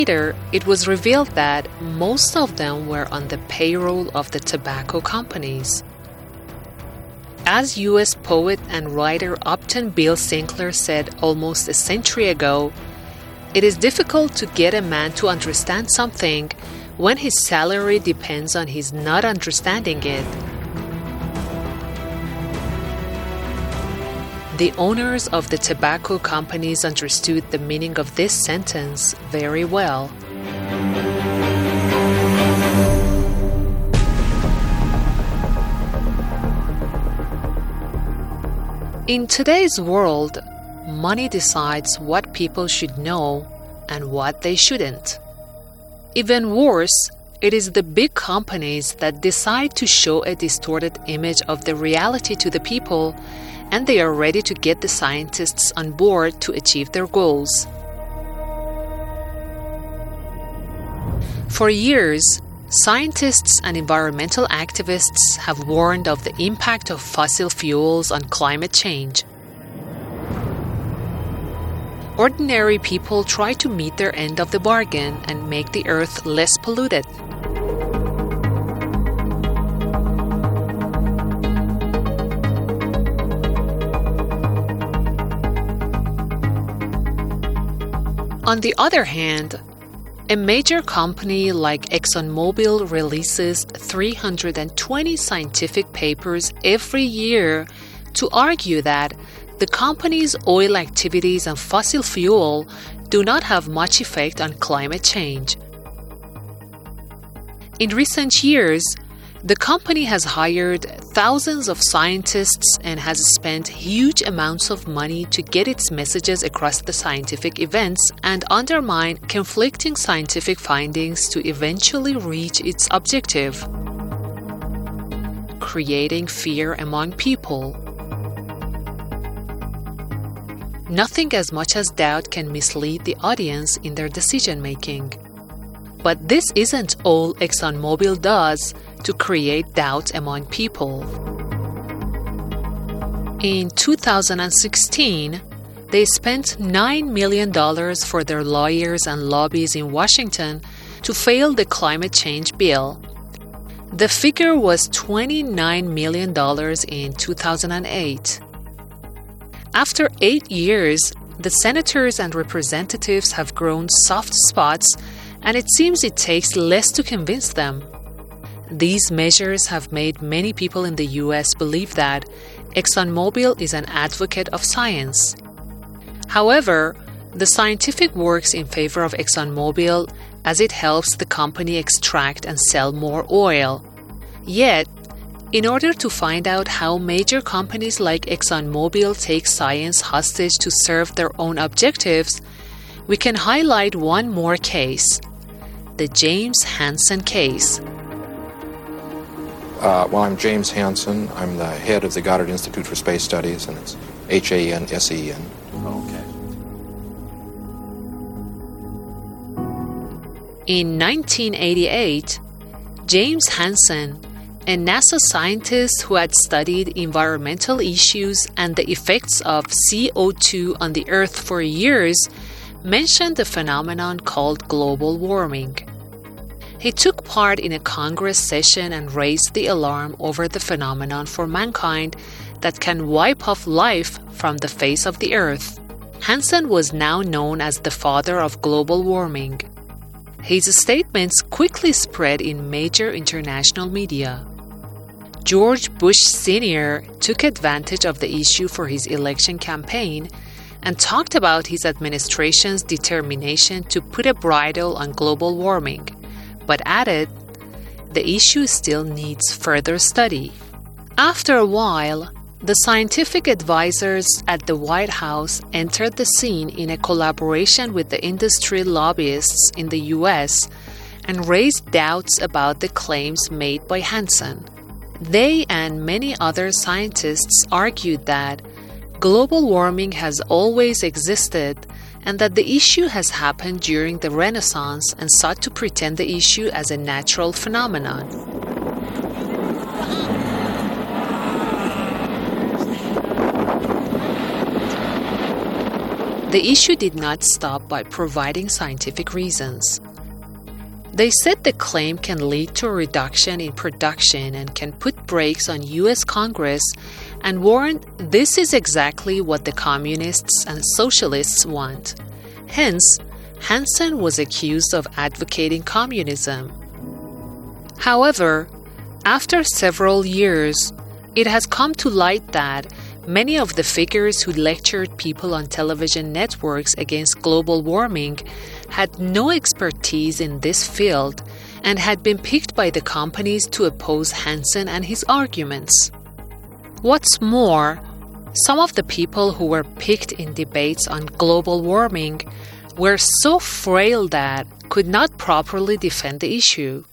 Later, it was revealed that most of them were on the payroll of the tobacco companies. As U.S. poet and writer Upton Bill Sinclair said almost a century ago, it is difficult to get a man to understand something when his salary depends on his not understanding it. The owners of the tobacco companies understood the meaning of this sentence very well. In today's world, money decides what people should know and what they shouldn't. Even worse, it is the big companies that decide to show a distorted image of the reality to the people, and they are ready to get the scientists on board to achieve their goals. For years, scientists and environmental activists have warned of the impact of fossil fuels on climate change. Ordinary people try to meet their end of the bargain and make the earth less polluted. On the other hand, a major company like ExxonMobil releases 320 scientific papers every year to argue that the company's oil activities and fossil fuel do not have much effect on climate change. In recent years, the company has hired thousands of scientists and has spent huge amounts of money to get its messages across the scientific events and undermine conflicting scientific findings to eventually reach its objective: creating fear among people. Nothing as much as doubt can mislead the audience in their decision-making. But this isn't all ExxonMobil does to create doubt among people. In 2016, they spent $9 million for their lawyers and lobbies in Washington to fail the climate change bill. The figure was $29 million in 2008. After 8 years, the senators and representatives have grown soft spots, and it seems it takes less to convince them. These measures have made many people in the U.S. believe that ExxonMobil is an advocate of science. However, the scientific works in favor of ExxonMobil as it helps the company extract and sell more oil. Yet, in order to find out how major companies like ExxonMobil take science hostage to serve their own objectives, we can highlight one more case: the James Hansen case. I'm James Hansen. I'm the head of the Goddard Institute for Space Studies, and it's Hansen. Okay. In 1988, James Hansen, a NASA scientist who had studied environmental issues and the effects of CO2 on the Earth for years, mentioned a phenomenon called global warming. He took part in a Congress session and raised the alarm over the phenomenon for mankind that can wipe off life from the face of the Earth. Hansen was now known as the father of global warming. His statements quickly spread in major international media. George Bush Sr. took advantage of the issue for his election campaign and talked about his administration's determination to put a bridle on global warming, but added, the issue still needs further study. After a while, the scientific advisors at the White House entered the scene in a collaboration with the industry lobbyists in the U.S. and raised doubts about the claims made by Hansen. They and many other scientists argued that global warming has always existed and that the issue has happened during the Renaissance, and sought to pretend the issue as a natural phenomenon. The issue did not stop by providing scientific reasons. They said the claim can lead to a reduction in production and can put brakes on U.S. Congress, and warned this is exactly what the communists and socialists want. Hence, Hansen was accused of advocating communism. However, after several years, it has come to light that many of the figures who lectured people on television networks against global warming had no expertise in this field and had been picked by the companies to oppose Hansen and his arguments. What's more, some of the people who were picked in debates on global warming were so frail that could not properly defend the issue.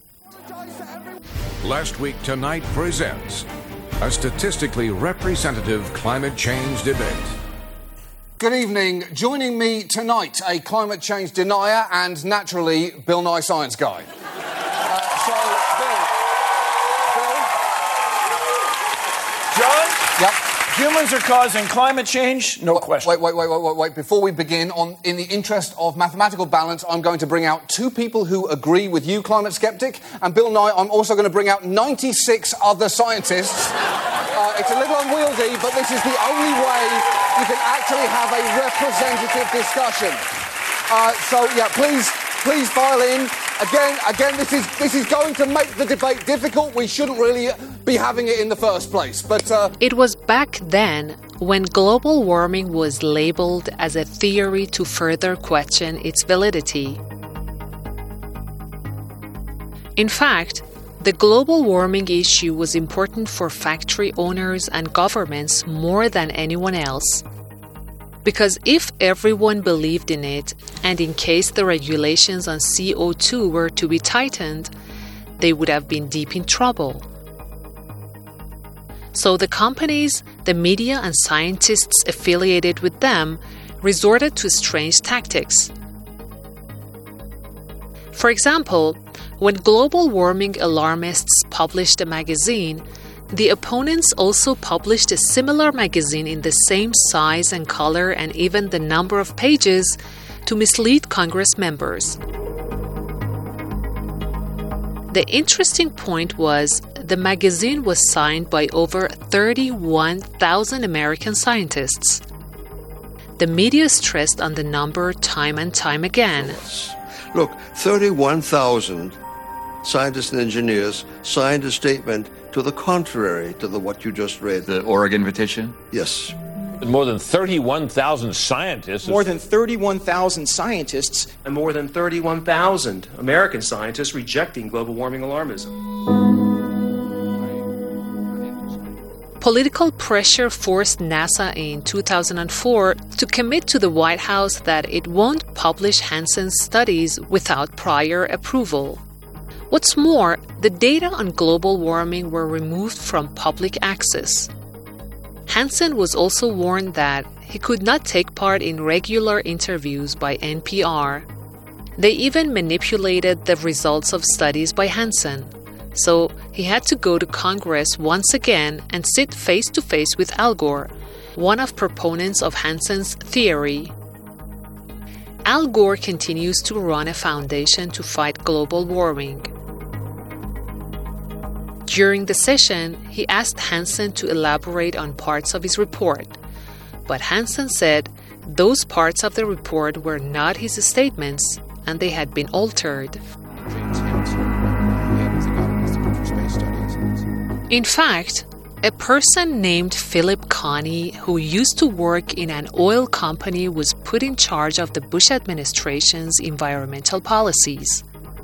Last Week Tonight presents a statistically representative climate change debate. Good evening. Joining me tonight, a climate change denier and, naturally, Bill Nye Science Guy. John? Yep. Humans are causing climate change? No question. Wait. Before we begin, in the interest of mathematical balance, I'm going to bring out two people who agree with you, climate skeptic, and Bill Nye, I'm also going to bring out 96 other scientists. It's a little unwieldy, but this is the only way you can actually have a representative discussion. Please file in. Again, this is going to make the debate difficult. We shouldn't really be having it in the first place. But it was back then when global warming was labeled as a theory to further question its validity. In fact, the global warming issue was important for factory owners and governments more than anyone else. Because if everyone believed in it, and in case the regulations on CO2 were to be tightened, they would have been deep in trouble. So the companies, the media, and scientists affiliated with them resorted to strange tactics. For example, when global warming alarmists published a magazine, the opponents also published a similar magazine in the same size and color and even the number of pages to mislead Congress members. The interesting point was the magazine was signed by over 31,000 American scientists. The media stressed on the number time and time again. Look, 31,000 scientists and engineers signed a statement to the contrary to what you just read. The Oregon petition? Yes. More than 31,000 scientists. More than 31,000 scientists and more than 31,000 American scientists rejecting global warming alarmism. Political pressure forced NASA in 2004 to commit to the White House that it won't publish Hansen's studies without prior approval. What's more, the data on global warming were removed from public access. Hansen was also warned that he could not take part in regular interviews by NPR. They even manipulated the results of studies by Hansen. So he had to go to Congress once again and sit face-to-face with Al Gore, one of proponents of Hansen's theory. Al Gore continues to run a foundation to fight global warming. During the session, he asked Hansen to elaborate on parts of his report. But Hansen said those parts of the report were not his statements and they had been altered. James Hansen, head of the Goddard Institute for Space Studies. In fact, a person named Philip Connie, who used to work in an oil company, was put in charge of the Bush administration's environmental policies.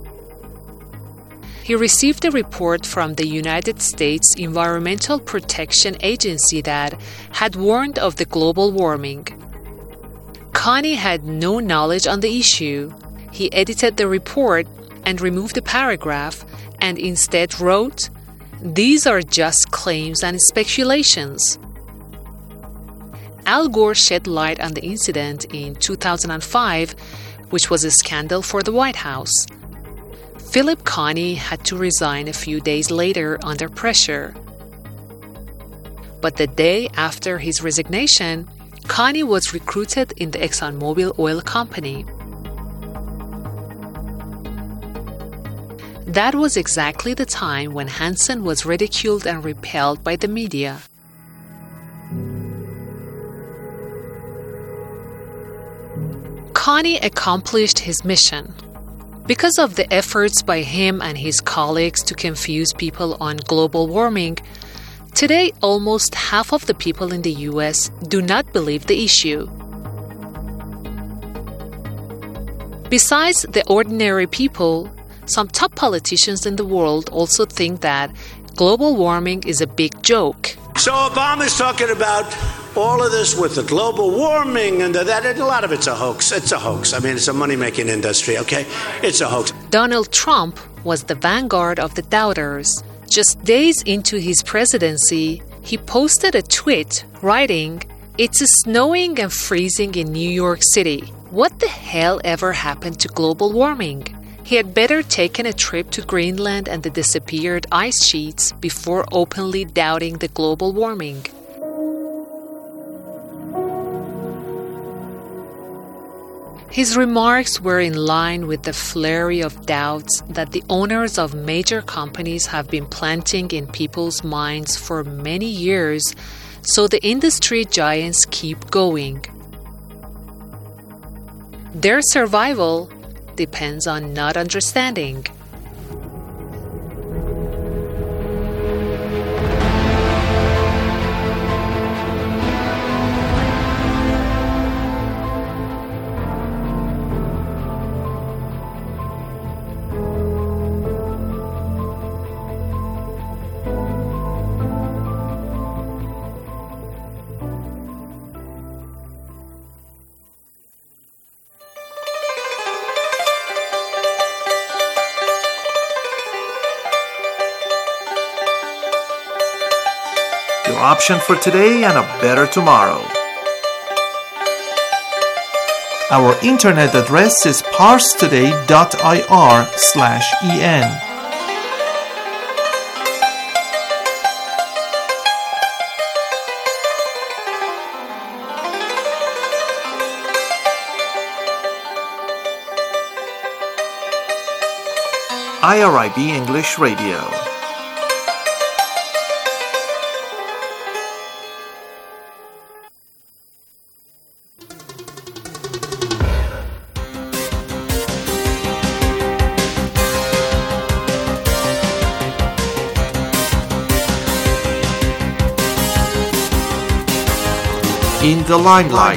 He received a report from the United States Environmental Protection Agency that had warned of the global warming. Connie had no knowledge on the issue. He edited the report and removed a paragraph and instead wrote, "These are just claims and speculations." Al Gore shed light on the incident in 2005, which was a scandal for the White House. Philip Connie had to resign a few days later under pressure. But the day after his resignation, Connie was recruited in the ExxonMobil oil company. That was exactly the time when Hansen was ridiculed and repelled by the media. Connie accomplished his mission. Because of the efforts by him and his colleagues to confuse people on global warming, today almost half of the people in the US do not believe the issue. Besides the ordinary people, some top politicians in the world also think that global warming is a big joke. So Obama's talking about all of this with the global warming and that, a lot of it's a hoax. It's a hoax. I mean, it's a money-making industry, okay? It's a hoax. Donald Trump was the vanguard of the doubters. Just days into his presidency, he posted a tweet writing, "It's snowing and freezing in New York City. What the hell ever happened to global warming?" He had better taken a trip to Greenland and the disappeared ice sheets before openly doubting the global warming. His remarks were in line with the flurry of doubts that the owners of major companies have been planting in people's minds for many years, so the industry giants keep going. Their survival depends on not understanding. Your option for today and a better tomorrow. Our internet address is parstoday.ir/en. IRIB English Radio. In the limelight.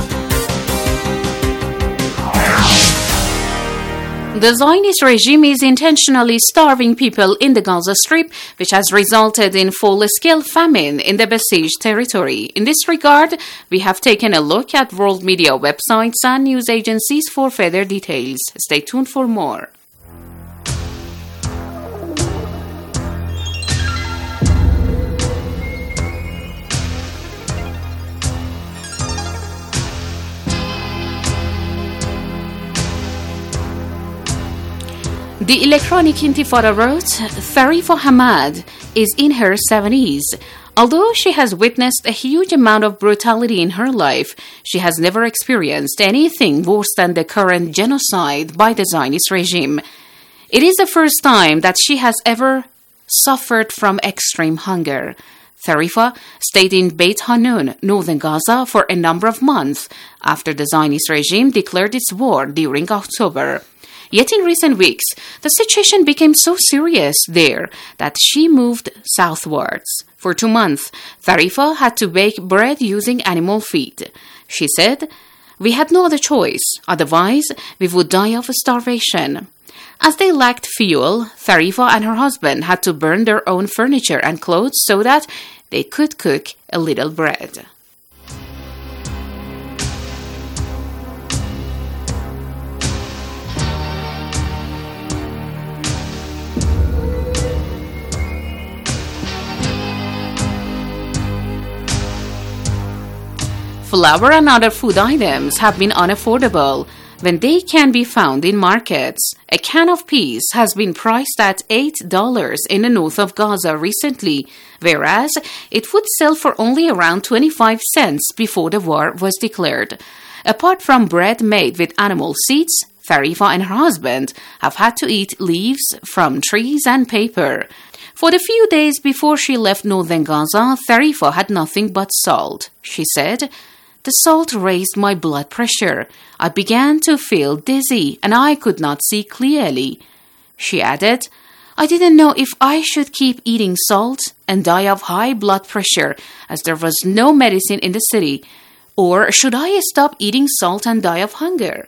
The Zionist regime is intentionally starving people in the Gaza Strip, which has resulted in full-scale famine in the besieged territory. In this regard, we have taken a look at world media websites and news agencies for further details. Stay tuned for more. The Electronic Intifada wrote, Farifa Hamad is in her 70s. Although she has witnessed a huge amount of brutality in her life, she has never experienced anything worse than the current genocide by the Zionist regime. It is the first time that she has ever suffered from extreme hunger. Farifa stayed in Beit Hanun, northern Gaza, for a number of months after the Zionist regime declared its war during October. Yet in recent weeks, the situation became so serious there that she moved southwards. For 2 months, Farifa had to bake bread using animal feed. She said, "We had no other choice, otherwise we would die of starvation." As they lacked fuel, Farifa and her husband had to burn their own furniture and clothes so that they could cook a little bread. Flour and other food items have been unaffordable. when they can be found in markets. A can of peas has been priced at $8 in the north of Gaza recently, whereas it would sell for only around 25 cents before the war was declared. Apart from bread made with animal seeds, Farifa and her husband have had to eat leaves from trees and paper. For the few days before she left northern Gaza, Farifa had nothing but salt. She said, "The salt raised my blood pressure. I began to feel dizzy and I could not see clearly." She added, "I didn't know if I should keep eating salt and die of high blood pressure as there was no medicine in the city, or should I stop eating salt and die of hunger?"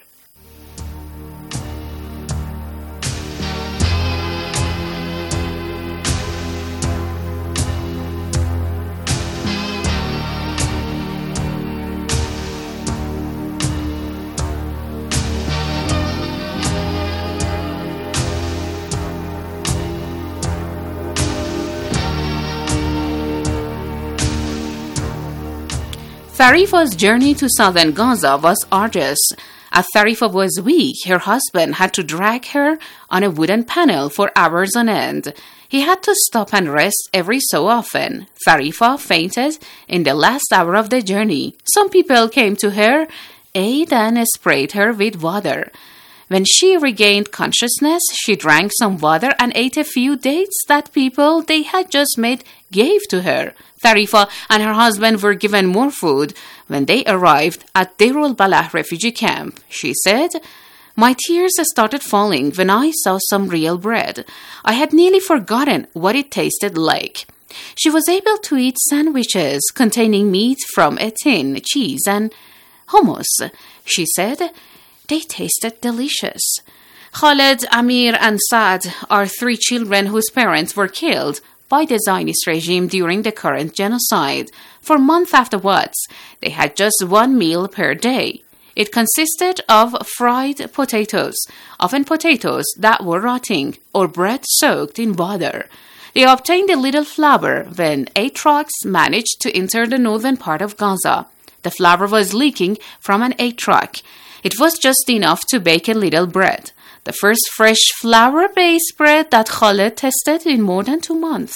Farifa's journey to southern Gaza was arduous. As Farifa was weak, her husband had to drag her on a wooden panel for hours on end. He had to stop and rest every so often. Farifa fainted in the last hour of the journey. Some people came to her aid and sprayed her with water. When she regained consciousness, she drank some water and ate a few dates that people they had just met gave to her. Farifa and her husband were given more food when they arrived at Deir al-Balah refugee camp. She said, "My tears started falling when I saw some real bread. I had nearly forgotten what it tasted like." She was able to eat sandwiches containing meat from a tin, cheese, and hummus. She said, "They tasted delicious." Khaled, Amir, and Saad are 3 children whose parents were killed by the Zionist regime during the current genocide. For months afterwards, they had just 1 meal per day. It consisted of fried potatoes, often potatoes that were rotting, or bread soaked in water. They obtained a little flour when 8 trucks managed to enter the northern part of Gaza. The flour was leaking from an 8 truck. It was just enough to bake a little bread. The first fresh flour-based bread that Khaled tested in more than 2 months.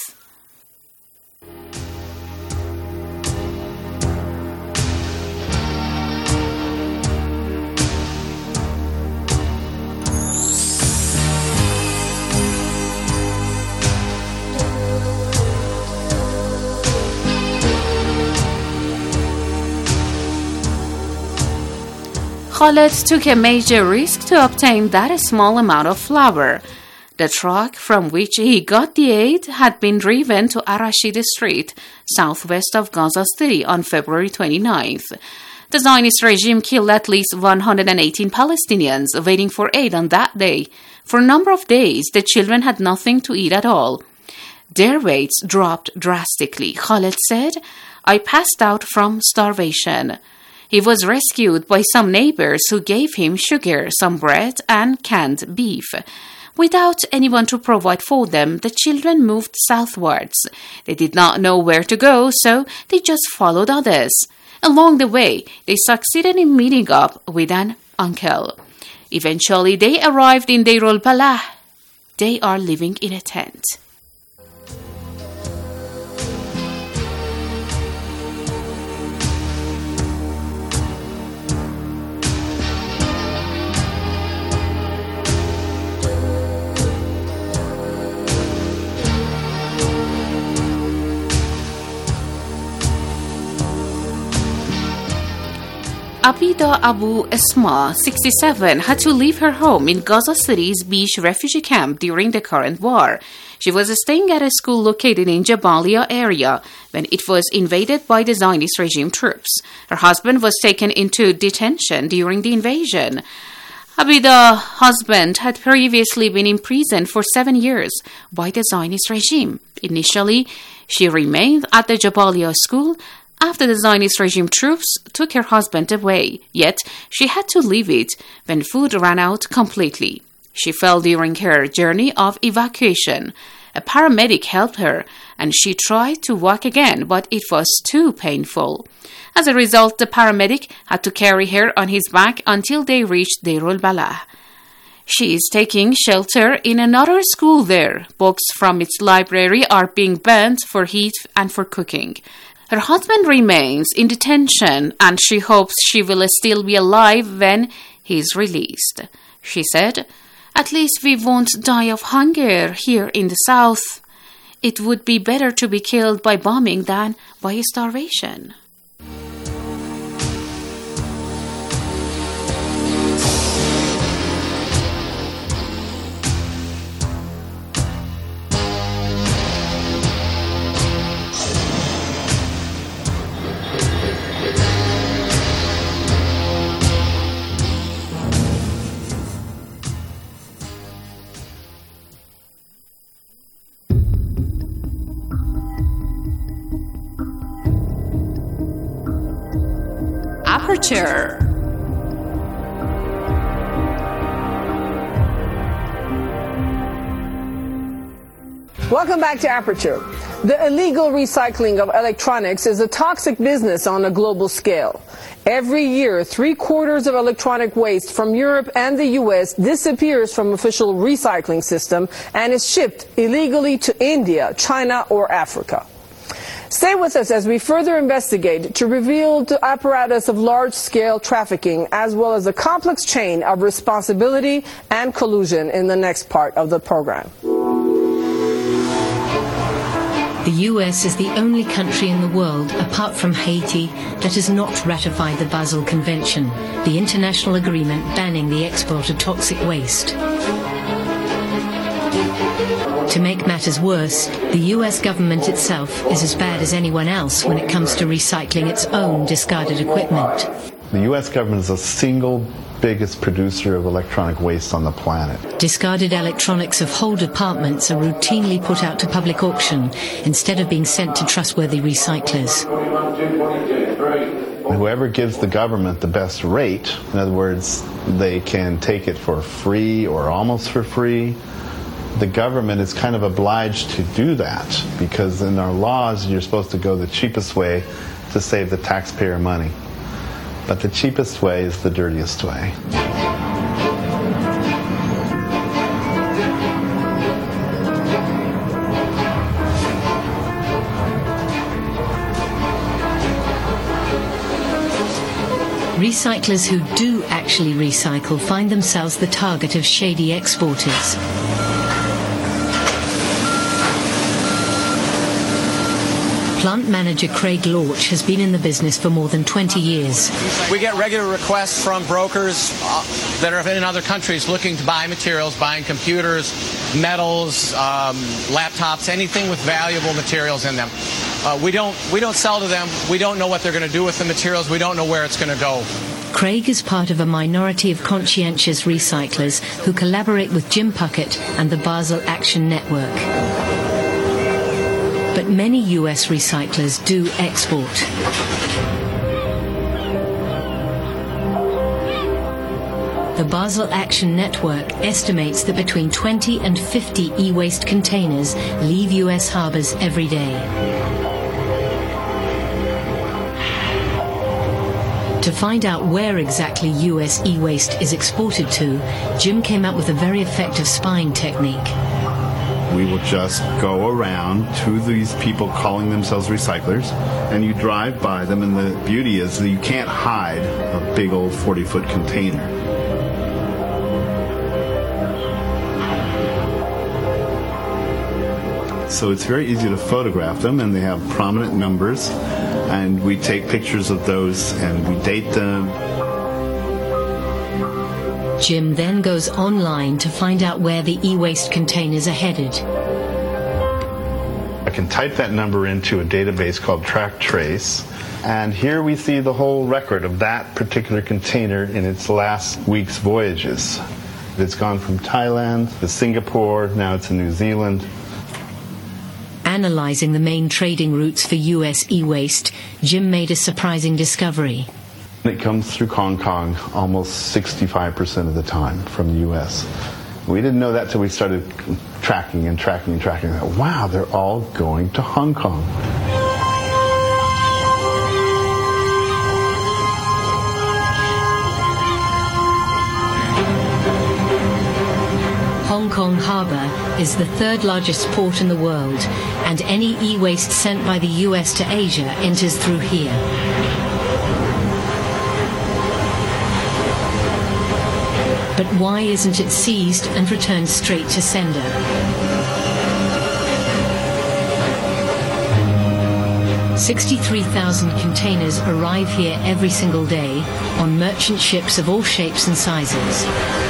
Khaled took a major risk to obtain that small amount of flour. The truck from which he got the aid had been driven to Arashid Street, southwest of Gaza City, on February 29th. The Zionist regime killed at least 118 Palestinians waiting for aid on that day. For a number of days, the children had nothing to eat at all. Their weights dropped drastically. Khaled said, "I passed out from starvation." He was rescued by some neighbors who gave him sugar, some bread, and canned beef. Without anyone to provide for them, the children moved southwards. They did not know where to go, so they just followed others. Along the way, they succeeded in meeting up with an uncle. Eventually, they arrived in Deir al-Balah. They are living in a tent. Abida Abu Esma, 67, had to leave her home in Gaza City's Beach refugee camp during the current war. She was staying at a school located in Jabalia area when it was invaded by the Zionist regime troops. Her husband was taken into detention during the invasion. Abida's husband had previously been imprisoned for 7 years by the Zionist regime. Initially, she remained at the Jabalia school after the Zionist regime troops took her husband away, yet she had to leave it when food ran out completely. She fell during her journey of evacuation. A paramedic helped her, and she tried to walk again, but it was too painful. As a result, the paramedic had to carry her on his back until they reached Deir al-Balah. She is taking shelter in another school there. Books from its library are being burned for heat and for cooking. Her husband remains in detention, and she hopes she will still be alive when he is released. She said, "At least we won't die of hunger here in the south. It would be better to be killed by bombing than by starvation." Aperture. Welcome back to Aperture. The illegal recycling of electronics is a toxic business on a global scale. Every year, 3/4 of electronic waste from Europe and the U.S. disappears from official recycling system and is shipped illegally to India, China, or Africa. Stay with us as we further investigate to reveal the apparatus of large-scale trafficking as well as a complex chain of responsibility and collusion in the next part of the program. The U.S. is the only country in the world, apart from Haiti, that has not ratified the Basel Convention, the international agreement banning the export of toxic waste. To make matters worse, the U.S. government itself is as bad as anyone else when it comes to recycling its own discarded equipment. The U.S. government is the single biggest producer of electronic waste on the planet. Discarded electronics of whole departments are routinely put out to public auction instead of being sent to trustworthy recyclers. Whoever gives the government the best rate, in other words, they can take it for free or almost for free, the government is kind of obliged to do that because in our laws you're supposed to go the cheapest way to save the taxpayer money. But the cheapest way is the dirtiest way. Recyclers who do actually recycle find themselves the target of shady exporters. Plant manager Craig Lorch has been in the business for more than 20 years. We get regular requests from brokers that are in other countries looking to buy materials, buying computers, metals, laptops, anything with valuable materials in them. We don't sell to them. We don't know what they're going to do with the materials. We don't know where it's going to go. Craig is part of a minority of conscientious recyclers who collaborate with Jim Puckett and the Basel Action Network. But many U.S. recyclers do export. The Basel Action Network estimates that between 20 and 50 e-waste containers leave U.S. harbors every day. To find out where exactly U.S. e-waste is exported to, Jim came up with a very effective spying technique. We will just go around to these people calling themselves recyclers, and you drive by them, and the beauty is that you can't hide a big old 40-foot container. So it's very easy to photograph them, and they have prominent numbers, and we take pictures of those, and we date them. Jim then goes online to find out where the e-waste containers are headed. I can type that number into a database called TrackTrace, and here we see the whole record of that particular container in its last week's voyages. It's gone from Thailand to Singapore, now it's in New Zealand. Analyzing the main trading routes for U.S. e-waste, Jim made a surprising discovery. It comes through Hong Kong almost 65% of the time from the U.S. We didn't know that till we started tracking and tracking and tracking. Wow, they're all going to Hong Kong. Hong Kong Harbour is the third largest port in the world, and any e-waste sent by the US to Asia enters through here. But why isn't it seized and returned straight to sender? "63,000 containers arrive here every single day on merchant ships of all shapes and sizes.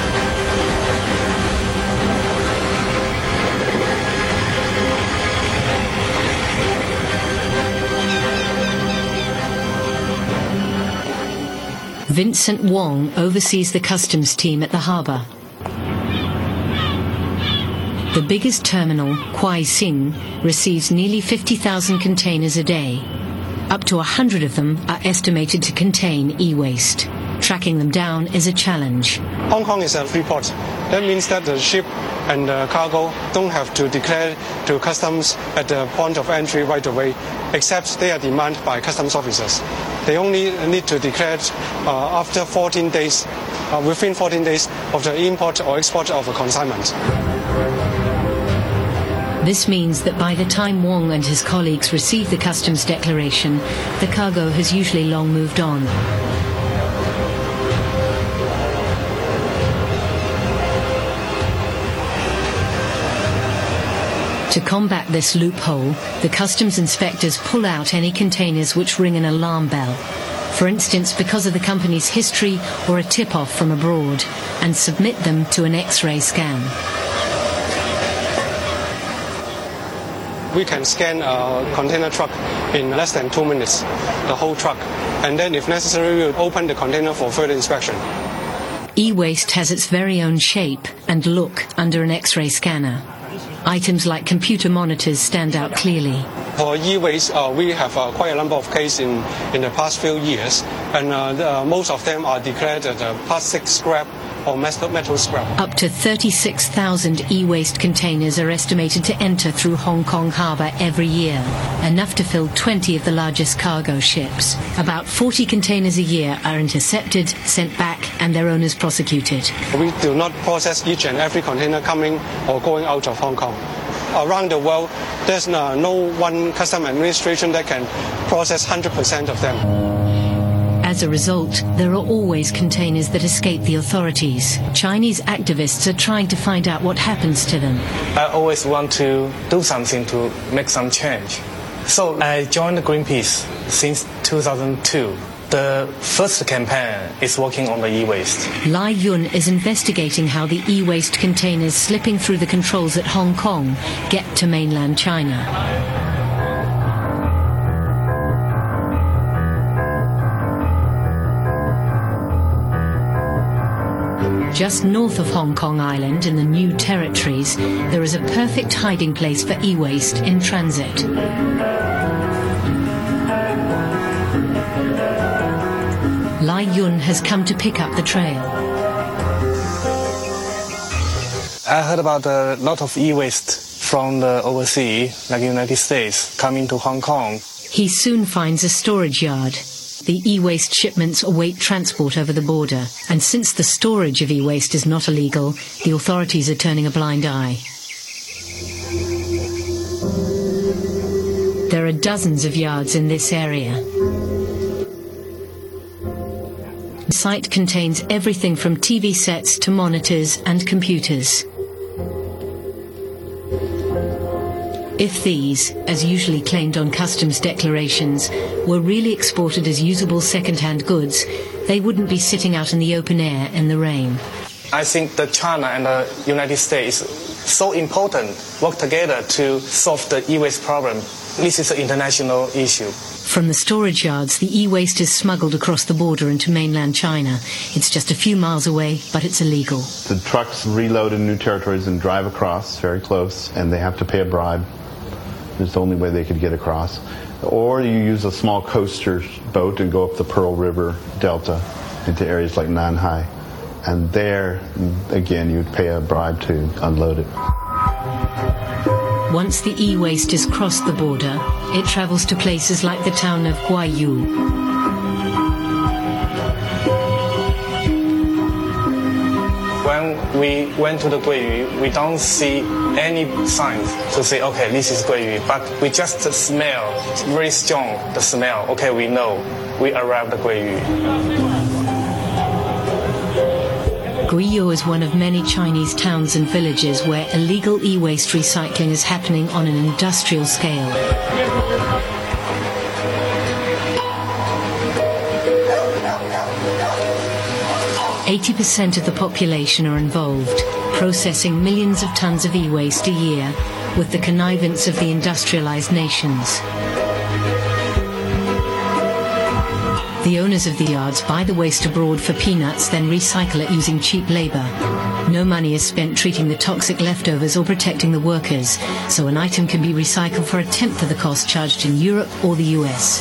Vincent Wong oversees the customs team at the harbour. The biggest terminal, Kwai Sing, receives nearly 50,000 containers a day. Up to 100 of them are estimated to contain e-waste. Tracking them down is a challenge. Hong Kong is a free port. That means that the ship and the cargo don't have to declare to customs at the point of entry right away, except they are demanded by customs officers. They only need to declare after 14 days, within 14 days of the import or export of a consignment. This means that by the time Wong and his colleagues receive the customs declaration, the cargo has usually long moved on. To combat this loophole, the customs inspectors pull out any containers which ring an alarm bell, for instance because of the company's history or a tip-off from abroad, and submit them to an X-ray scan. We can scan a container truck in less than 2 minutes, the whole truck, and then if necessary we'll open the container for further inspection. E-waste has its very own shape and look under an X-ray scanner. Items like computer monitors stand out clearly. For e-waste, we have quite a number of cases in the past few years, and most of them are declared as plastic scrap or metal scrap. Up to 36,000 e-waste containers are estimated to enter through Hong Kong Harbour every year, enough to fill 20 of the largest cargo ships. About 40 containers a year are intercepted, sent back, and their owners prosecuted. We do not process each and every container coming or going out of Hong Kong. Around the world, there's no one customs administration that can process 100% of them. As a result, there are always containers that escape the authorities. Chinese activists are trying to find out what happens to them. I always want to do something to make some change. So I joined Greenpeace since 2002. The first campaign is working on the e-waste. Lai Yun is investigating how the e-waste containers slipping through the controls at Hong Kong get to mainland China. Just north of Hong Kong Island in the New Territories, there is a perfect hiding place for e-waste in transit. Lai Yun has come to pick up the trail. I heard about a lot of e-waste from the overseas, like United States, coming to Hong Kong. He soon finds a storage yard. The e-waste shipments await transport over the border, and since the storage of e-waste is not illegal, the authorities are turning a blind eye. There are dozens of yards in this area. The site contains everything from TV sets to monitors and computers. If these, as usually claimed on customs declarations, were really exported as usable second-hand goods, they wouldn't be sitting out in the open air in the rain. I think that China and the United States so important work together to solve the e-waste problem. This is an international issue. From the storage yards, the e-waste is smuggled across the border into mainland China. It's just a few miles away, but it's illegal. The trucks reload in New Territories and drive across very close, and they have to pay a bribe. It's the only way they could get across. Or you use a small coaster boat and go up the Pearl River Delta into areas like Nanhai. And there, again, you'd pay a bribe to unload it. Once the e-waste has crossed the border, it travels to places like the town of Guayu. When we went to the Guiyu, we don't see any signs to say, okay, this is Guiyu, but we just smell, very strong, the smell. Okay, we know we arrived at Guiyu. Guiyu is one of many Chinese towns and villages where illegal e-waste recycling is happening on an industrial scale. ,80% of the population are involved, processing millions of tons of e-waste a year with the connivance of the industrialized nations. The owners of the yards buy the waste abroad for peanuts, then recycle it using cheap labor. No money is spent treating the toxic leftovers or protecting the workers, so an item can be recycled for a tenth of the cost charged in Europe or the US.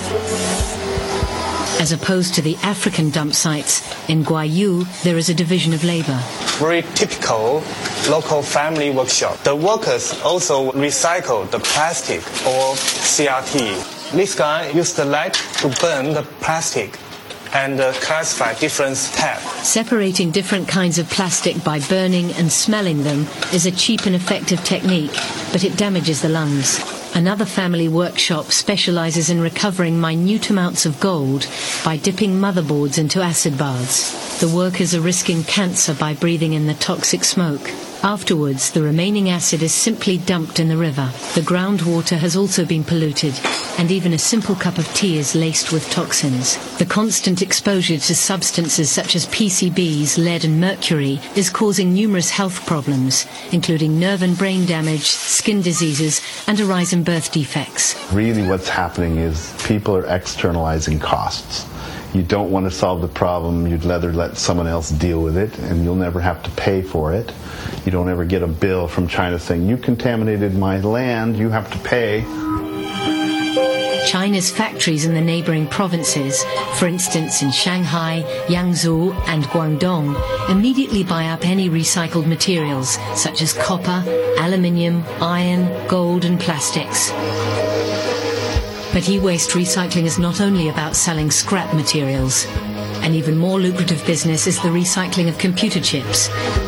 As opposed to the African dump sites, in Guayu there is a division of labor. Very typical local family workshop. The workers also recycle the plastic or CRT. This guy used the light to burn the plastic and classify different types. Separating different kinds of plastic by burning and smelling them is a cheap and effective technique, but it damages the lungs. Another family workshop specializes in recovering minute amounts of gold by dipping motherboards into acid baths. The workers are risking cancer by breathing in the toxic smoke. Afterwards, the remaining acid is simply dumped in the river. The groundwater has also been polluted, and even a simple cup of tea is laced with toxins. The constant exposure to substances such as PCBs, lead and mercury is causing numerous health problems, including nerve and brain damage, skin diseases, and a rise in birth defects. Really what's happening is people are externalizing costs. You don't want to solve the problem, you'd rather let someone else deal with it, and you'll never have to pay for it. You don't ever get a bill from China saying, you contaminated my land, you have to pay. China's factories in the neighboring provinces, for instance in Shanghai, Yangzhou and Guangdong, immediately buy up any recycled materials such as copper, aluminium, iron, gold and plastics. But e-waste recycling is not only about selling scrap materials. An even more lucrative business is the recycling of computer chips.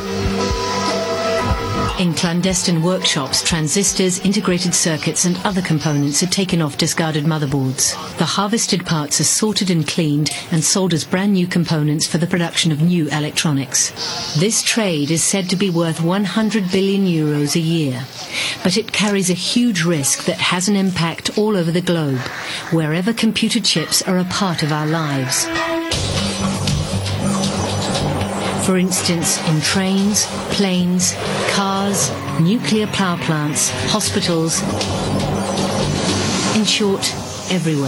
In clandestine workshops, transistors, integrated circuits and other components are taken off discarded motherboards. The harvested parts are sorted and cleaned and sold as brand new components for the production of new electronics. This trade is said to be worth 100 billion euros a year, but it carries a huge risk that has an impact all over the globe, wherever computer chips are a part of our lives. For instance, in trains, planes, cars, nuclear power plants, hospitals, in short, everywhere.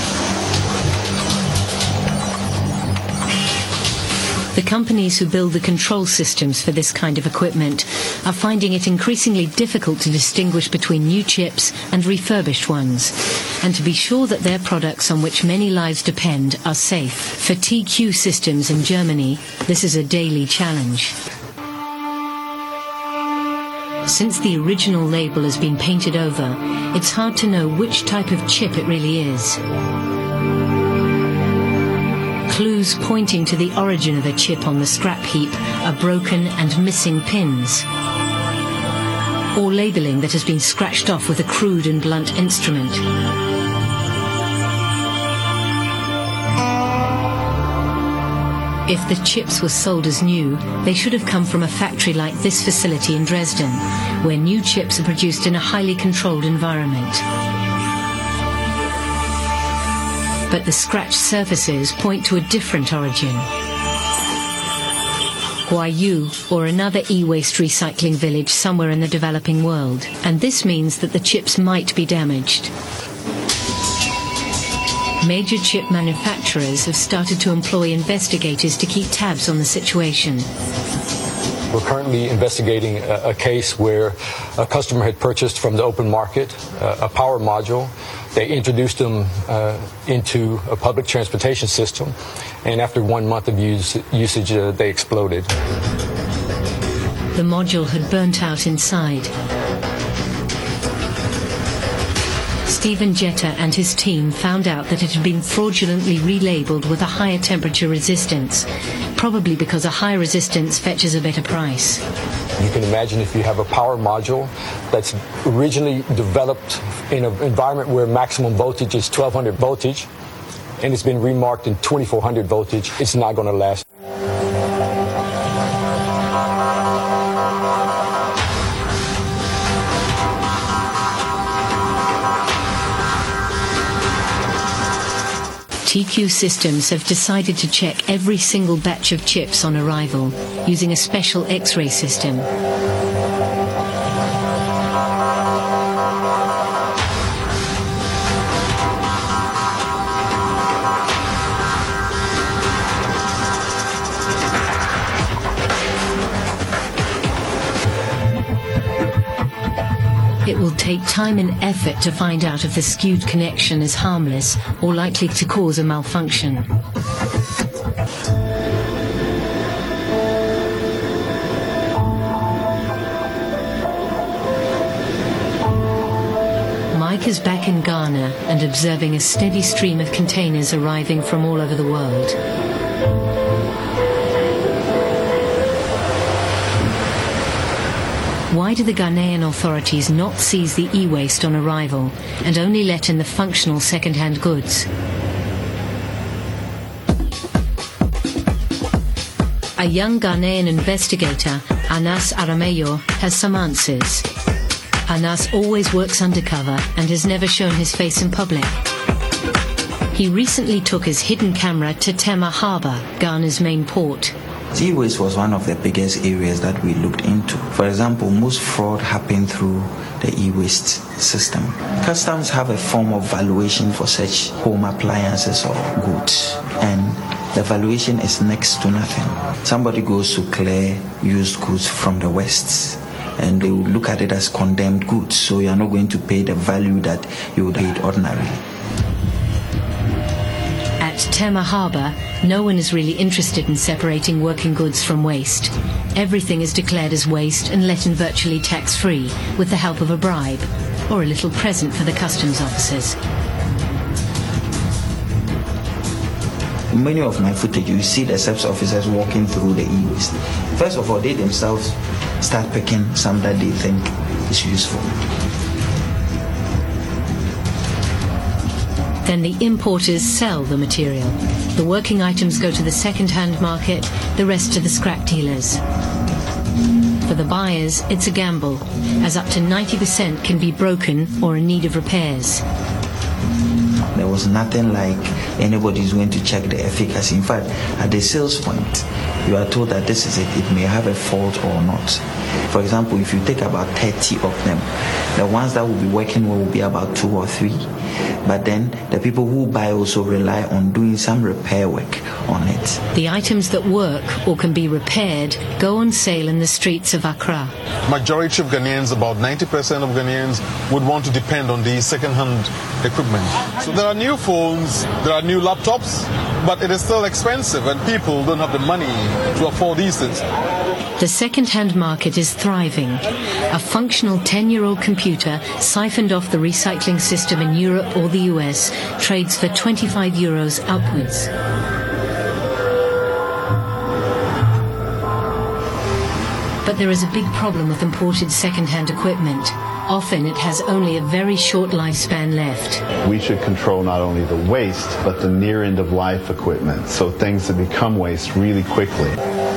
The companies who build the control systems for this kind of equipment are finding it increasingly difficult to distinguish between new chips and refurbished ones, and to be sure that their products on which many lives depend are safe. For TQ Systems in Germany, this is a daily challenge. Since the original label has been painted over, it's hard to know which type of chip it really is. Clues pointing to the origin of a chip on the scrap heap are broken and missing pins, or labelling that has been scratched off with a crude and blunt instrument. If the chips were sold as new, they should have come from a factory like this facility in Dresden, where new chips are produced in a highly controlled environment. But the scratched surfaces point to a different origin. Guayu, or another e-waste recycling village somewhere in the developing world. And this means that the chips might be damaged. Major chip manufacturers have started to employ investigators to keep tabs on the situation. We're currently investigating a case where a customer had purchased from the open market a power module. They introduced them into a public transportation system, and after 1 month of usage, they exploded. The module had burnt out inside. Stephen Jeter and his team found out that it had been fraudulently relabeled with a higher temperature resistance, probably because a high resistance fetches a better price. You can imagine if you have a power module that's originally developed in an environment where maximum voltage is 1200 voltage, and it's been remarked in 2400 voltage, it's not going to last. TQ Systems have decided to check every single batch of chips on arrival using a special X-ray system. It will take time and effort to find out if the skewed connection is harmless or likely to cause a malfunction. Mike is back in Ghana and observing a steady stream of containers arriving from all over the world. Why do the Ghanaian authorities not seize the e-waste on arrival and only let in the functional second-hand goods? A young Ghanaian investigator, Anas Arameyo, has some answers. Anas always works undercover and has never shown his face in public. He recently took his hidden camera to Tema Harbour, Ghana's main port. E-waste was one of the biggest areas that we looked into. For example, most fraud happened through the e-waste system. Customs have a form of valuation for such home appliances or goods, and the valuation is next to nothing. Somebody goes to clear used goods from the West, and they will look at it as condemned goods, so you are not going to pay the value that you would pay ordinarily. At Tema Harbour, no one is really interested in separating working goods from waste. Everything is declared as waste and let in virtually tax-free with the help of a bribe or a little present for the customs officers. In many of my footage, you see the SEPS officers walking through the e-waste. First of all, they themselves start picking some that they think is useful. Then the importers sell the material. The working items go to the second-hand market, the rest to the scrap dealers. For the buyers, it's a gamble, as up to 90% can be broken or in need of repairs. There was nothing like anybody's going to check the efficacy. In fact, at the sales point, you are told that this is it. It may have a fault or not. For example, if you take about 30 of them, the ones that will be working well will be about 2 or 3. But then the people who buy also rely on doing some repair work on it. The items that work or can be repaired go on sale in the streets of Accra. Majority of Ghanaians, about 90% of Ghanaians, would want to depend on the second-hand equipment. So there are new phones, there are new laptops, but it is still expensive and people don't have the money to afford these things. The second-hand market is thriving. A functional 10-year-old computer siphoned off the recycling system in Europe or the US trades for €25 upwards. But there is a big problem with imported second-hand equipment. Often it has only a very short lifespan left. We should control not only the waste, but the near end-of-life equipment, so things that become waste really quickly.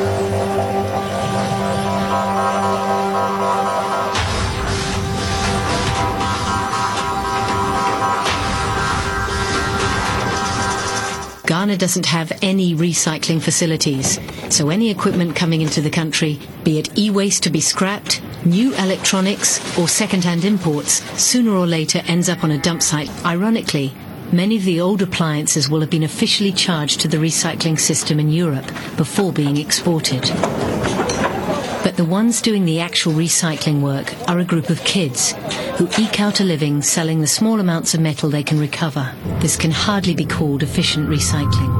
Ghana doesn't have any recycling facilities, so any equipment coming into the country, be it e-waste to be scrapped, new electronics or second-hand imports, sooner or later ends up on a dump site. Ironically, many of the old appliances will have been officially charged to the recycling system in Europe before being exported. But the ones doing the actual recycling work are a group of kids who eke out a living selling the small amounts of metal they can recover. This can hardly be called efficient recycling.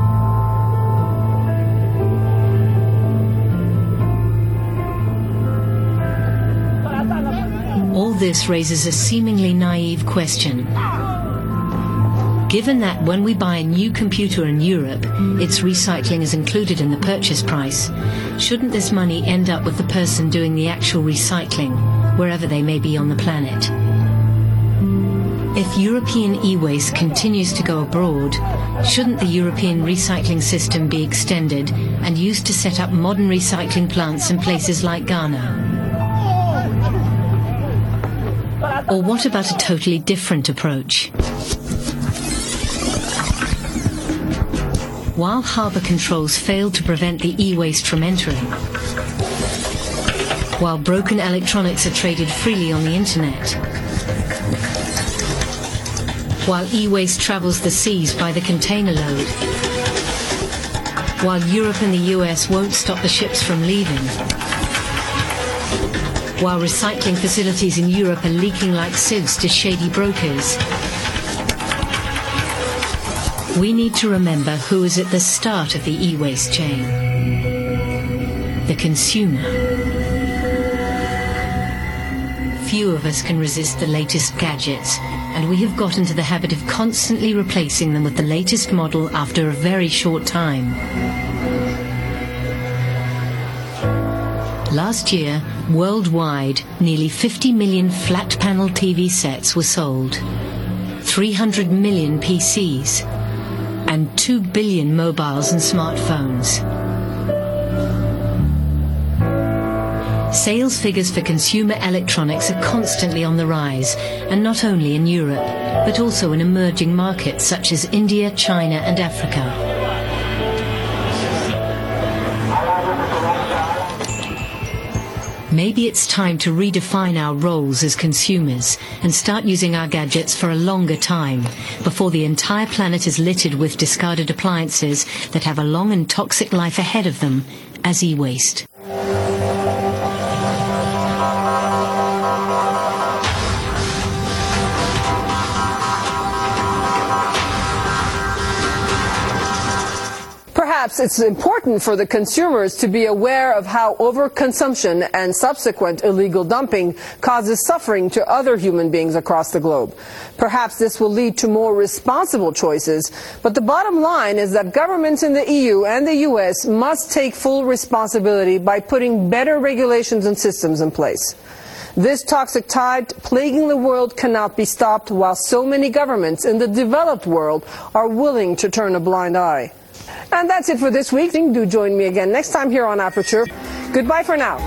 All this raises a seemingly naive question. Given that when we buy a new computer in Europe, its recycling is included in the purchase price, shouldn't this money end up with the person doing the actual recycling, wherever they may be on the planet? If European e-waste continues to go abroad, shouldn't the European recycling system be extended and used to set up modern recycling plants in places like Ghana? Or what about a totally different approach? While harbour controls failed to prevent the e-waste from entering, while broken electronics are traded freely on the internet, while e-waste travels the seas by the container load, while Europe and the US won't stop the ships from leaving, while recycling facilities in Europe are leaking like sieves to shady brokers, we need to remember who is at the start of the e-waste chain: the consumer. Few of us can resist the latest gadgets, and we have got into the habit of constantly replacing them with the latest model after a very short time. Last year, worldwide, nearly 50 million flat-panel TV sets were sold, 300 million PCs, and 2 billion mobiles and smartphones. Sales figures for consumer electronics are constantly on the rise, and not only in Europe, but also in emerging markets such as India, China, and Africa. Maybe it's time to redefine our roles as consumers and start using our gadgets for a longer time, before the entire planet is littered with discarded appliances that have a long and toxic life ahead of them as e-waste. Perhaps it's important for the consumers to be aware of how overconsumption and subsequent illegal dumping causes suffering to other human beings across the globe. Perhaps this will lead to more responsible choices, but the bottom line is that governments in the EU and the US must take full responsibility by putting better regulations and systems in place. This toxic tide plaguing the world cannot be stopped while so many governments in the developed world are willing to turn a blind eye. And that's it for this week. Do join me again next time here on Aperture. Goodbye for now.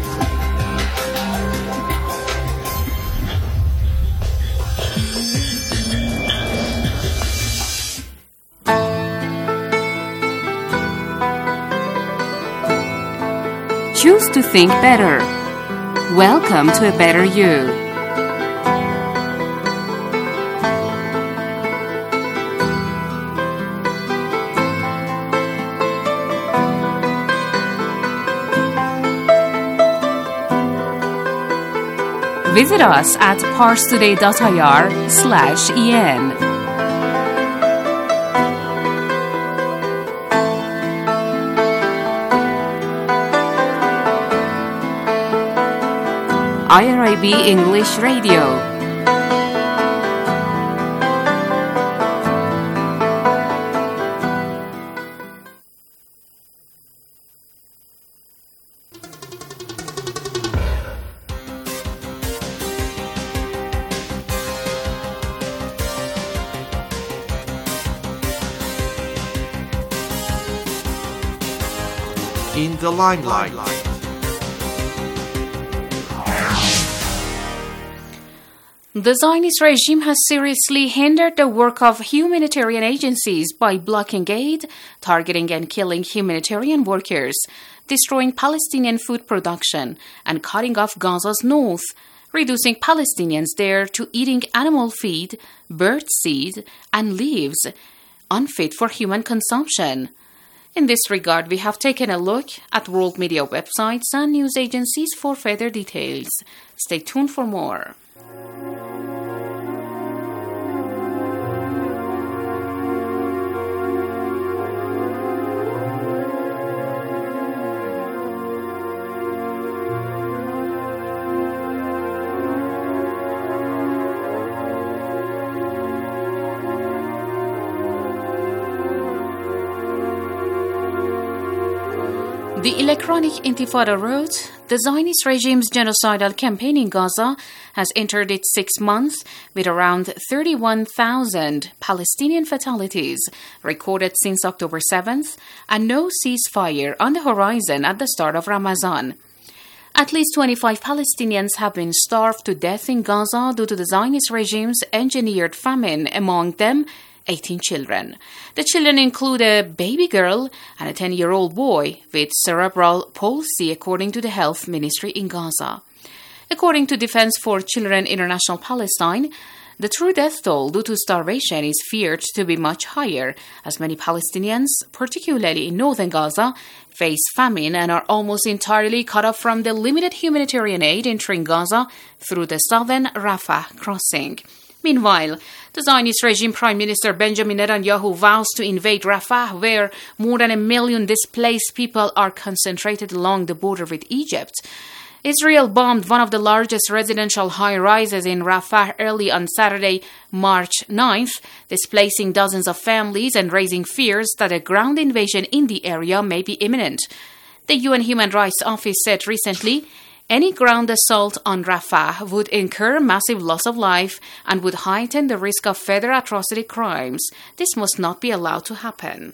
Choose to think better. Welcome to a better you. Visit us at parstoday.ir/en. IRIB English Radio. In the limelight. The Zionist regime has seriously hindered the work of humanitarian agencies by blocking aid, targeting and killing humanitarian workers, destroying Palestinian food production, and cutting off Gaza's north, reducing Palestinians there to eating animal feed, bird seed, and leaves, unfit for human consumption. In this regard, we have taken a look at world media websites and news agencies for further details. Stay tuned for more. The Electronic Intifada wrote, the Zionist regime's genocidal campaign in Gaza has entered its 6th month with around 31,000 Palestinian fatalities recorded since October 7th and no ceasefire on the horizon at the start of Ramadan. At least 25 Palestinians have been starved to death in Gaza due to the Zionist regime's engineered famine, among them 18 children. The children include a baby girl and a 10-year-old boy with cerebral palsy, according to the health ministry in Gaza. According to Defense for Children International Palestine, the true death toll due to starvation is feared to be much higher, as many Palestinians, particularly in northern Gaza, face famine and are almost entirely cut off from the limited humanitarian aid entering Gaza through the southern Rafah crossing. Meanwhile, the Zionist regime Prime Minister Benjamin Netanyahu vows to invade Rafah, where more than 1 million displaced people are concentrated along the border with Egypt. Israel bombed one of the largest residential high-rises in Rafah early on Saturday, March 9th, displacing dozens of families and raising fears that a ground invasion in the area may be imminent. The UN Human Rights Office said recently, any ground assault on Rafah would incur massive loss of life and would heighten the risk of further atrocity crimes. This must not be allowed to happen.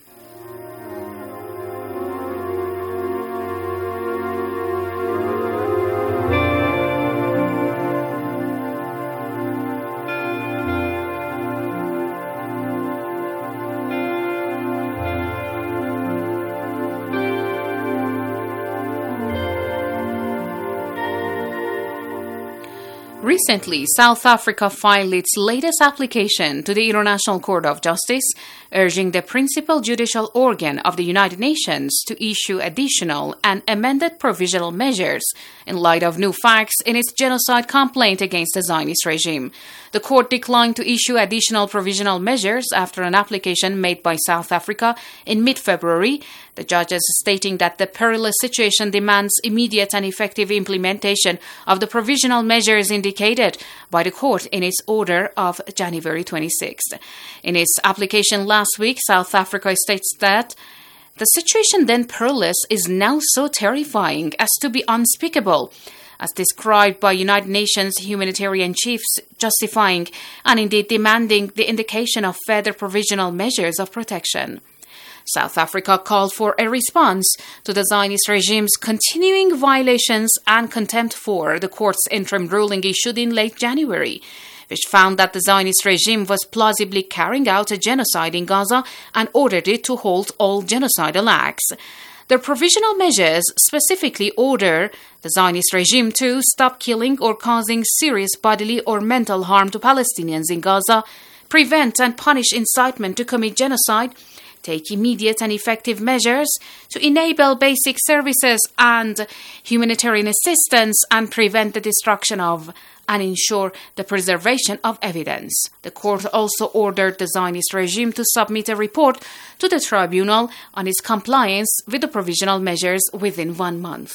Recently, South Africa filed its latest application to the International Court of Justice, urging the principal judicial organ of the United Nations to issue additional and amended provisional measures in light of new facts in its genocide complaint against the Zionist regime. The court declined to issue additional provisional measures after an application made by South Africa in mid-February, the judges stating that the perilous situation demands immediate and effective implementation of the provisional measures indicated by the court in its order of January 26th. In its application last week, South Africa states that the situation then perilous is now so terrifying as to be unspeakable, as described by United Nations humanitarian chiefs, justifying and indeed demanding the indication of further provisional measures of protection. South Africa called for a response to the Zionist regime's continuing violations and contempt for the court's interim ruling issued in late January, which found that the Zionist regime was plausibly carrying out a genocide in Gaza and ordered it to halt all genocidal acts. The provisional measures specifically order the Zionist regime to stop killing or causing serious bodily or mental harm to Palestinians in Gaza, prevent and punish incitement to commit genocide, take immediate and effective measures to enable basic services and humanitarian assistance and prevent the destruction of and ensure the preservation of evidence. The court also ordered the Zionist regime to submit a report to the tribunal on its compliance with the provisional measures within 1 month.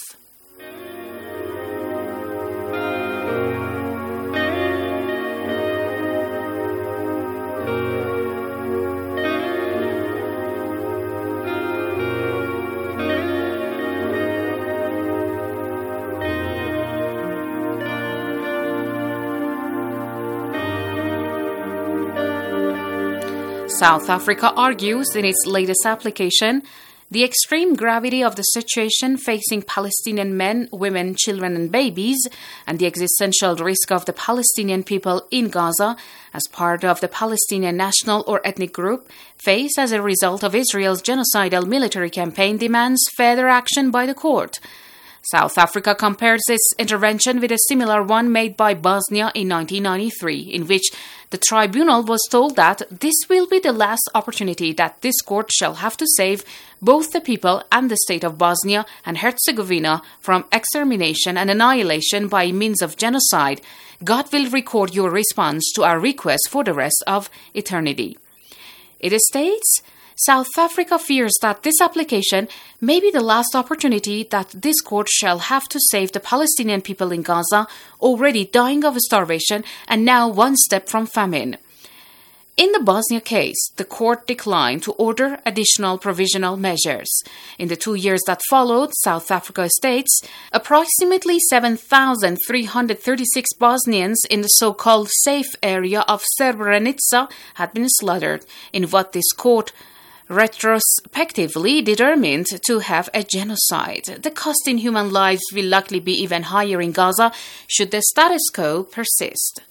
South Africa argues in its latest application the extreme gravity of the situation facing Palestinian men, women, children and babies, and the existential risk of the Palestinian people in Gaza as part of the Palestinian national or ethnic group face as a result of Israel's genocidal military campaign demands further action by the court. South Africa compares its intervention with a similar one made by Bosnia in 1993, in which the tribunal was told that this will be the last opportunity that this court shall have to save both the people and the state of Bosnia and Herzegovina from extermination and annihilation by means of genocide. God will record your response to our request for the rest of eternity. It states, South Africa fears that this application may be the last opportunity that this court shall have to save the Palestinian people in Gaza, already dying of starvation and now one step from famine. In the Bosnia case, the court declined to order additional provisional measures. In the 2 years that followed, South Africa states approximately 7,336 Bosnians in the so-called safe area of Srebrenica had been slaughtered in what this court retrospectively determined to have a genocide. The cost in human lives will likely be even higher in Gaza should the status quo persist.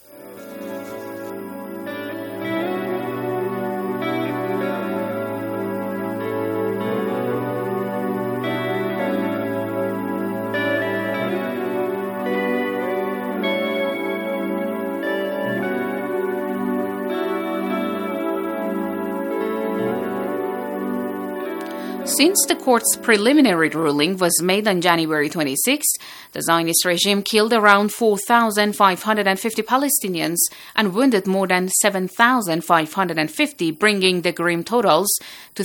Since the court's preliminary ruling was made on January 26, the Zionist regime killed around 4,550 Palestinians and wounded more than 7,550, bringing the grim totals to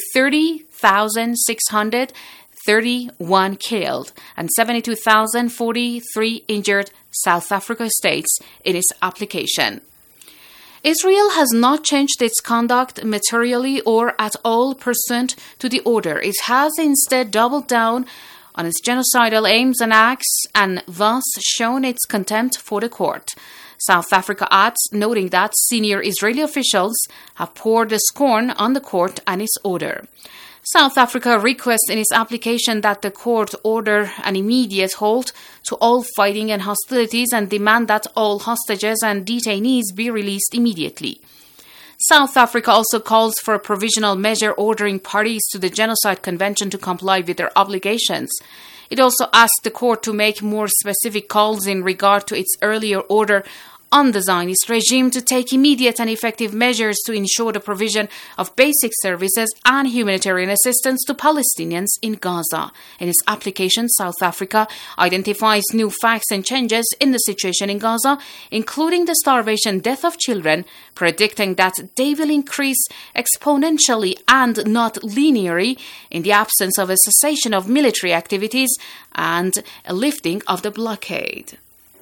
30,631 killed and 72,043 injured, South Africa states in its application. Israel has not changed its conduct materially or at all pursuant to the order. It has instead doubled down on its genocidal aims and acts and thus shown its contempt for the court. South Africa adds, noting that senior Israeli officials have poured scorn on the court and its order. South Africa requests in its application that the court order an immediate halt to all fighting and hostilities and demand that all hostages and detainees be released immediately. South Africa also calls for a provisional measure ordering parties to the Genocide Convention to comply with their obligations. It also asked the court to make more specific calls in regard to its earlier order on the Zionist regime to take immediate and effective measures to ensure the provision of basic services and humanitarian assistance to Palestinians in Gaza. In its application, South Africa identifies new facts and changes in the situation in Gaza, including the starvation death of children, predicting that they will increase exponentially and not linearly in the absence of a cessation of military activities and a lifting of the blockade.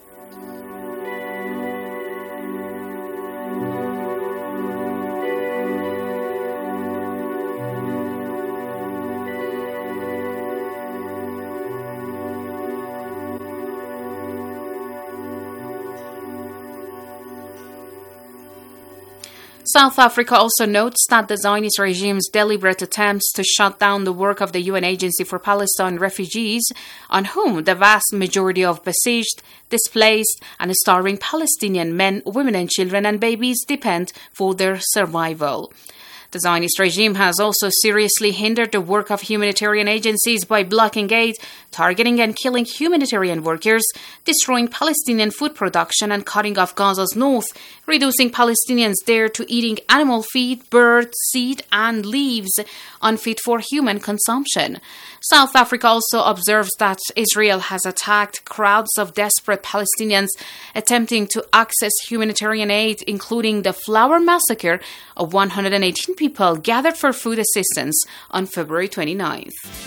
South Africa also notes that the Zionist regime's deliberate attempts to shut down the work of the UN Agency for Palestine refugees, on whom the vast majority of besieged, displaced, and starving Palestinian men, women, and children and babies depend for their survival. The Zionist regime has also seriously hindered the work of humanitarian agencies by blocking aid, targeting and killing humanitarian workers, destroying Palestinian food production and cutting off Gaza's north, reducing Palestinians there to eating animal feed, bird, seed, and leaves unfit for human consumption. South Africa also observes that Israel has attacked crowds of desperate Palestinians attempting to access humanitarian aid, including the Flower Massacre of 118 people gathered for food assistance on February 29th.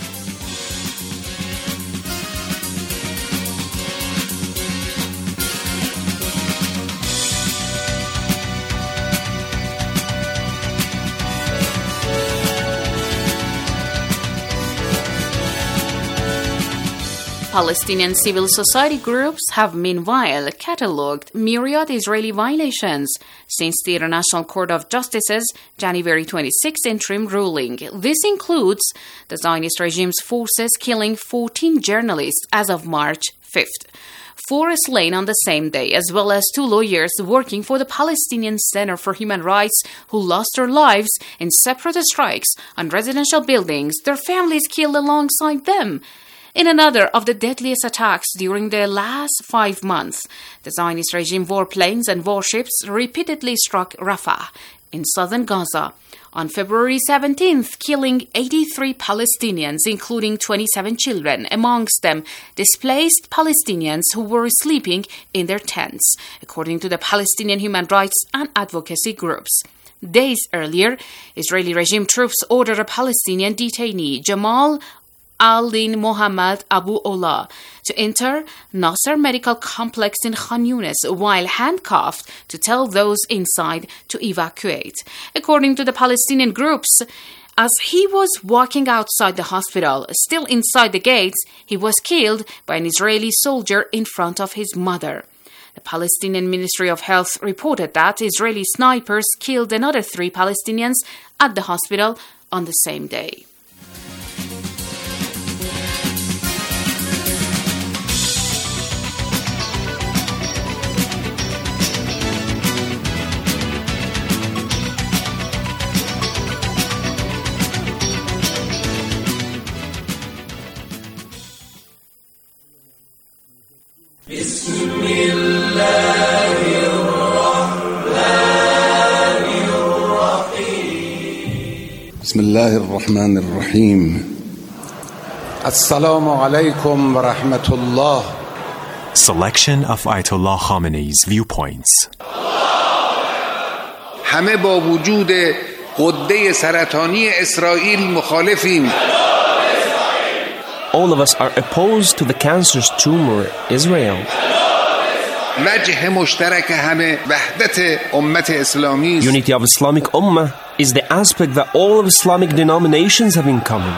Palestinian civil society groups have meanwhile catalogued myriad Israeli violations since the International Court of Justice's January 26 interim ruling. This includes the Zionist regime's forces killing 14 journalists as of March 5th. 4 slain on the same day, as well as 2 lawyers working for the Palestinian Center for Human Rights who lost their lives in separate strikes on residential buildings, their families killed alongside them. In another of the deadliest attacks during the last 5 months, the Zionist regime warplanes and warships repeatedly struck Rafah in southern Gaza on February 17th, killing 83 Palestinians, including 27 children, amongst them displaced Palestinians who were sleeping in their tents, according to the Palestinian human rights and advocacy groups. Days earlier, Israeli regime troops ordered a Palestinian detainee, Jamal Al-Din Mohammad Abu Ola to enter Nasser Medical Complex in Khan Yunis while handcuffed to tell those inside to evacuate. According to the Palestinian groups, as he was walking outside the hospital, still inside the gates, he was killed by an Israeli soldier in front of his mother. The Palestinian Ministry of Health reported that Israeli snipers killed another 3 Palestinians at the hospital on the same day. بسم الله الرحمن الرحيم السلام عليكم ورحمة الله. Selection of Ayatollah Khamenei's viewpoints. همه با وجود غده سرطانی اسرائیل مخالفیم. All of us are opposed to the cancerous tumor, Israel. وجه مشترک همه وحدت امت اسلامی است. Unity of Islamic Ummah is the aspect that all of Islamic denominations have in common.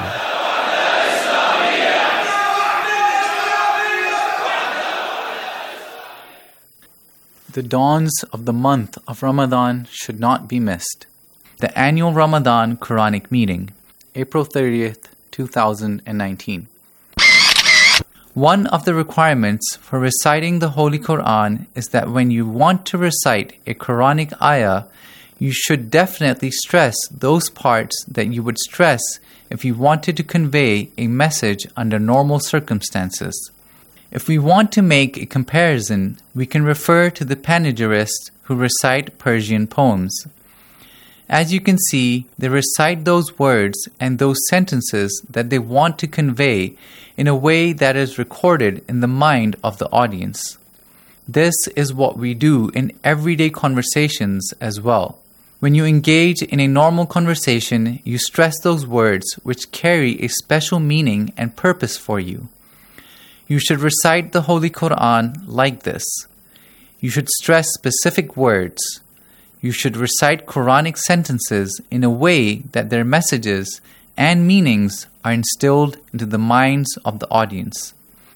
The dawns of the month of Ramadan should not be missed. The annual Ramadan Quranic meeting, April 30th, 2019. One of the requirements for reciting the Holy Quran is that when you want to recite a Quranic ayah, you should definitely stress those parts that you would stress if you wanted to convey a message under normal circumstances. If we want to make a comparison, we can refer to the panegyrists who recite Persian poems. As you can see, they recite those words and those sentences that they want to convey in a way that is recorded in the mind of the audience. This is what we do in everyday conversations as well. When you engage in a normal conversation, you stress those words which carry a special meaning and purpose for you. You should recite the Holy Quran like this. You should stress specific words. You should recite Quranic sentences in a way that their messages and meanings are instilled into the minds of the audience.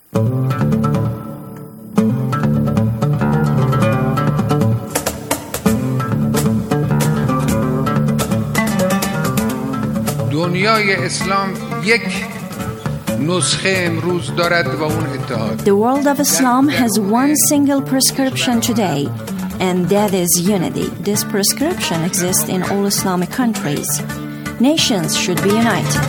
دنیای اسلام یک نسخه امروز دارد و اون اتحاد. The world of Islam has one single prescription today, and that is unity. This prescription exists in all Islamic countries. Nations should be united.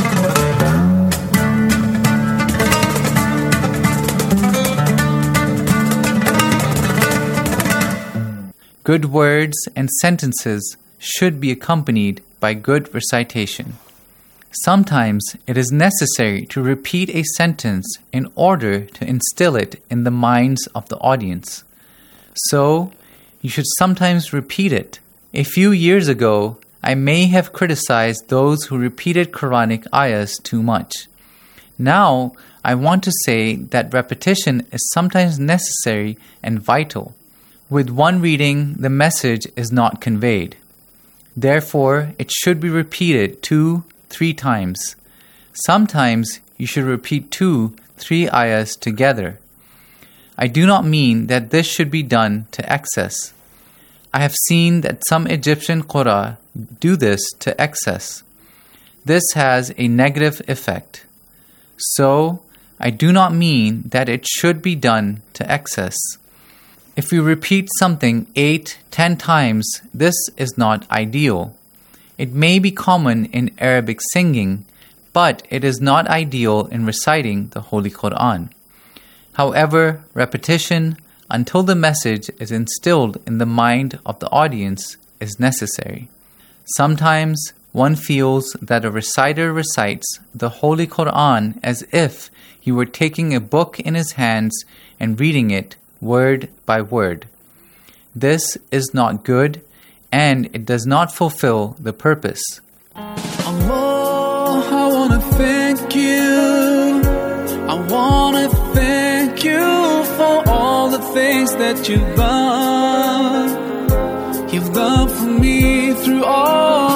Good words and sentences should be accompanied by good recitation. Sometimes it is necessary to repeat a sentence in order to instill it in the minds of the audience. So, you should sometimes repeat it. A few years ago, I may have criticized those who repeated Quranic ayahs too much. Now, I want to say that repetition is sometimes necessary and vital. With one reading, the message is not conveyed. Therefore, it should be repeated 2-3 times. Sometimes you should repeat 2-3 ayahs together. I do not mean that this should be done to excess. I have seen that some Egyptian Qur'an do this to excess. This has a negative effect. So, I do not mean that it should be done to excess. If we repeat something 8-10 times, this is not ideal. It may be common in Arabic singing, but it is not ideal in reciting the Holy Quran. However, repetition until the message is instilled in the mind of the audience is necessary. Sometimes one feels that a reciter recites the Holy Quran as if he were taking a book in his hands and reading it word by word. This is not good, and it does not fulfill the purpose. Allah, I wanna thank you. I wanna thank you for all the things that you've done. You've done for me through all